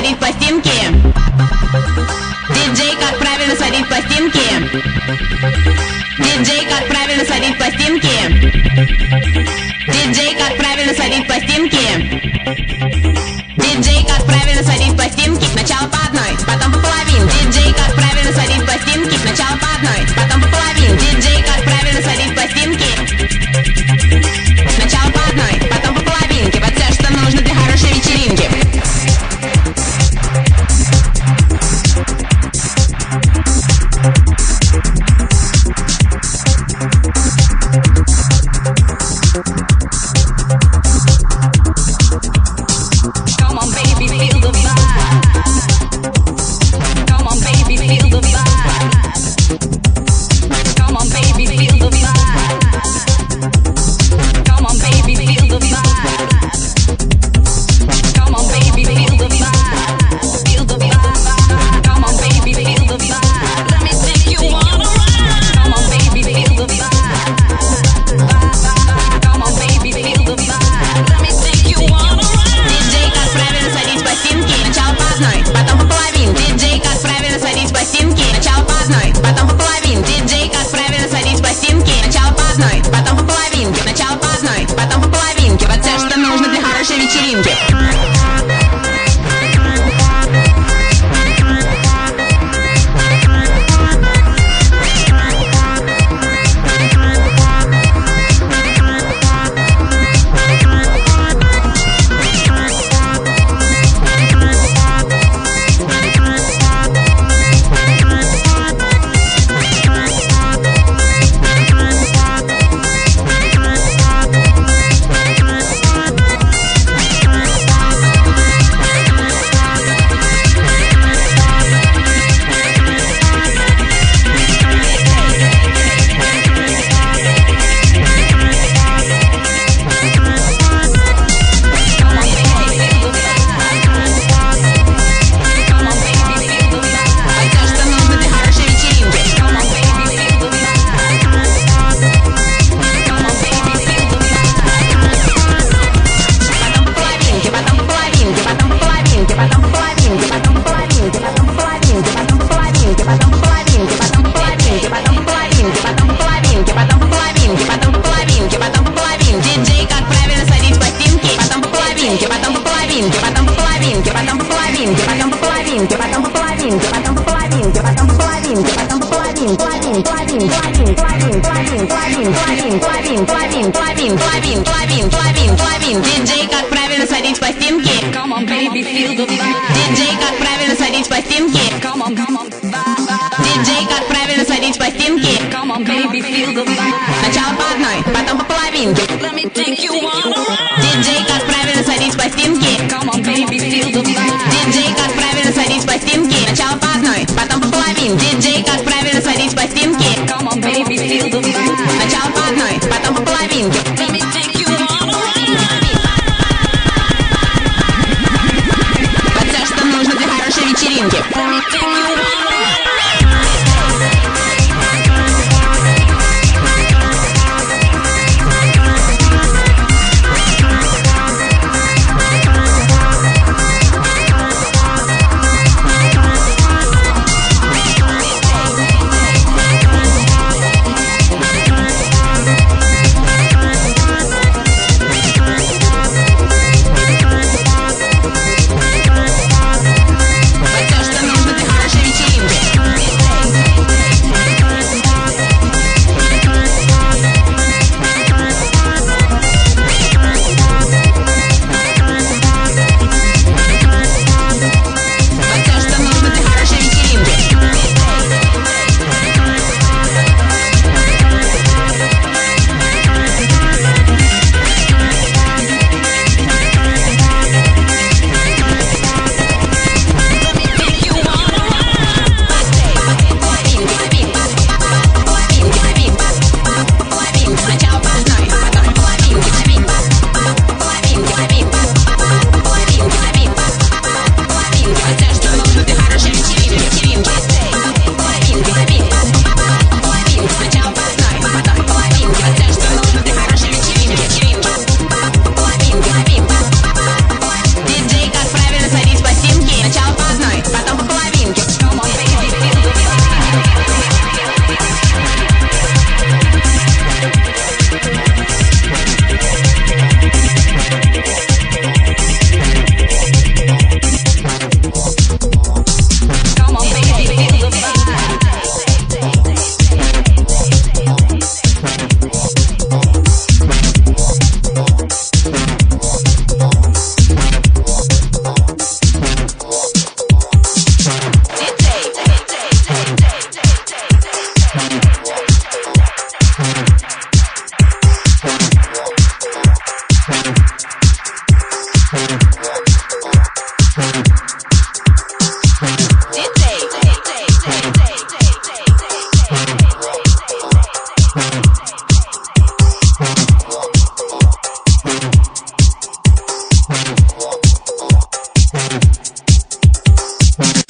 сводить пластинки. Диджей, как правильно сводить пластинки. Диджей, как правильно сводить пластинки. Диджей, как правильно сводить пластинки. Диджей, как правильно сводить пластинки. Сначала по одной, потом по половине. Диджей, как правильно сводить пластинки. Сначала по одной, потом по половине. Диджей, как правильно сводить пластинки. Сначала по одной, потом по половинке. Вот все, что нужно для хорошей вечеринки. Диджей, как правильно сводить пластинки. Диджей, как правильно сводить пластинки. Диджей, как правильно сводить пластинки. Сначала по одной, потом по половинке. Диджей, как правильно сводить пластинки. Диджей, как правильно сводить пластинки. Сначала по одной, потом по половинке. Диджей, как правильно сводить пластинки. Сначала по одной, потом по половинке. Вот все, что нужно для хорошей вечеринки.